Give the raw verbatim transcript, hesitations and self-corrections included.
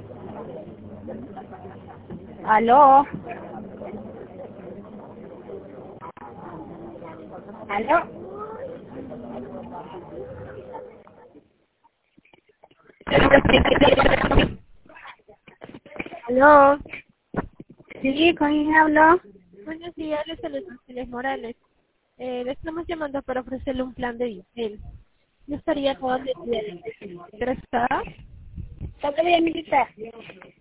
¿Aló? ¿Aló? Aló, Sí, ¿con quién hablo? buenos días, les saludo Ángeles Morales. Eh, le estamos llamando para ofrecerle un plan de Disney. Yo estaría acabando de interesada. ¿Está bien, militar?